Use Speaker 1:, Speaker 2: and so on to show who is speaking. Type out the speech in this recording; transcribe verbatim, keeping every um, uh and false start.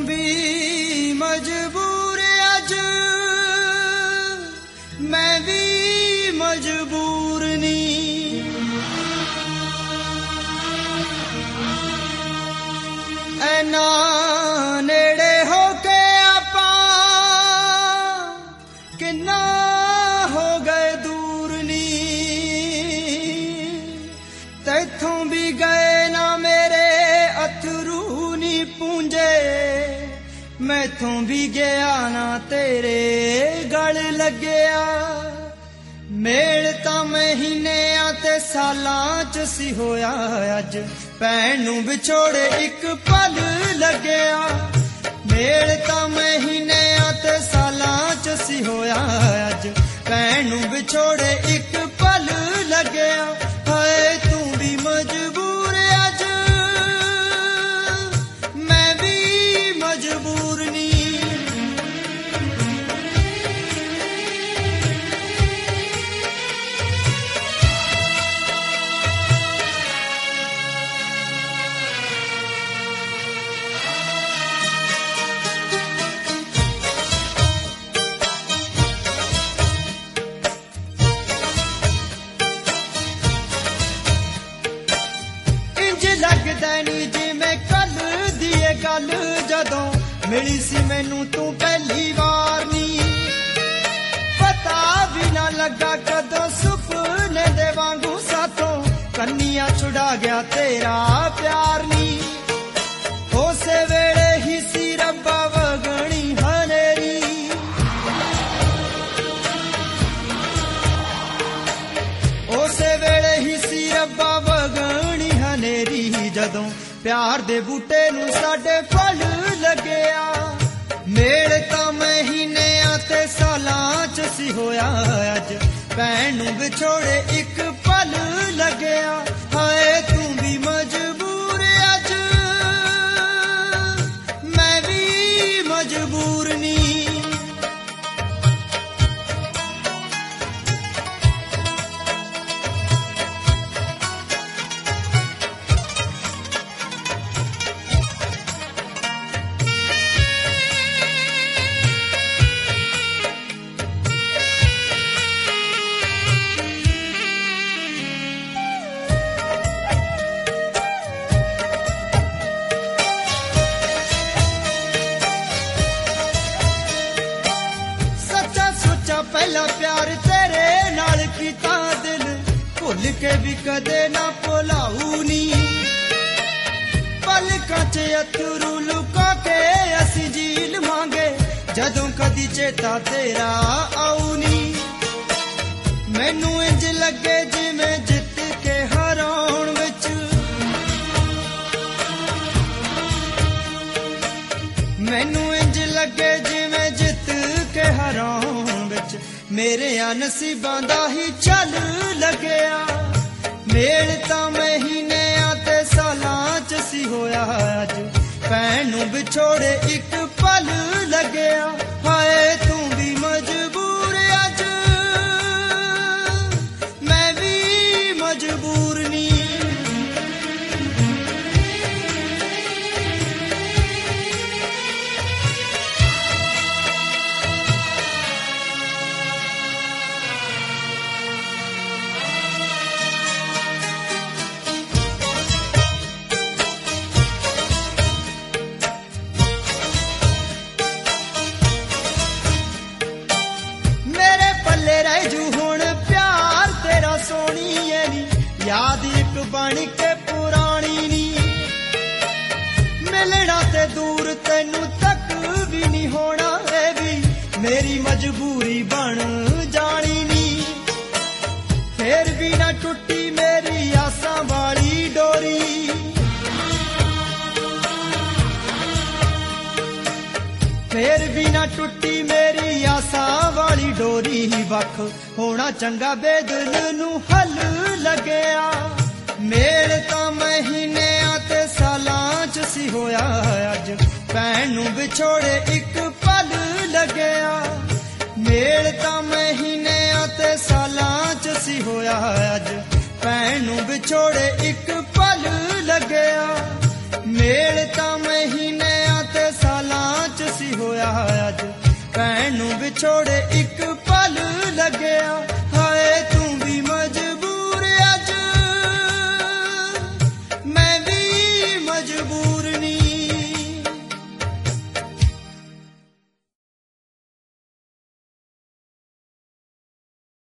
Speaker 1: भी मजबूर अज मैं भी मजबूर नी ऐना नेड़े हो के आपा किन्ना हो गए दूर नी तैथों भी गए ना मेरे अथरू नी पूंजे मैथों भी गया ना तेरे गल लगया मेल तां महीनियां ते सालां च सी होया अज भैन नूं विछोड़े एक पल लगया मेल तां महीनियां ते सालां च सी होया अज भैन नूं विछोड़े एक पल लगया हाय तू भी मजबूर अज मैं भी मजबूर नी लगदा नी जिवें कल दी ए गल जदों मिली सी मैनू तू पहली वार नी पता भी ना लगा कदों सुपने दे वांगू साथों कन्नियां छुड़ा गया तेरा प्यार नी उसे वेले ही सी रब्बा वगणी हनेरी उसे वेले ही सी रब्बा वगणी हनेरी जदों प्यार दे बूटे नूं साडे फल लगया मेल तां महीनियां ते सालां च सी होया अज भैन नूं विछोड़े एक पल लगया हाय तू भी मजबूर अज मैं भी मजबूर नी पहला प्यार तेरे नाल कीता दिल भुल के भी कदे ना भुलाऊ नी पलकां च अथरू लुका के असी झील मांगे जदों कदी चेता तेरा आऊ नी मैनू इंज लगे जिवें जित के हराउण विच मैनू इंज लगे जिवें जित के हराउण मेरे नसीबां दा ही चल लगया मेल तां महीनियां ते सालां च सी होया अज भैन नूं विछोड़े एक पल लगया हाय तू भी मजबूर अज मैं भी मजबूर नी याद एक बन के पुरानी नी मिलना ते दूर तेनू तक भी नहीं होना है भी मेरी मजबूरी बन जानी नी फिर भी ना टुटी मेरी आसां वाली डोरी फिर भी ना टुटी मेरी आसां वाली डोरी वख होना चंगा बेदल नू हल लगया मेल तां महीनियां ते सालां च सी होया अज भैन नूं विछोड़े एक पल लगया मेल तां महीनियां ते सालां च सी होया अज भैन नूं विछोड़े एक पल लगया मेल तां महीनियां ते सालां ਹੋਇਆ ਅੱਜ ਭੈਣ ਨੂੰ ਵਿਛੋੜੇ ਇੱਕ ਪਲ ਲੱਗਿਆ।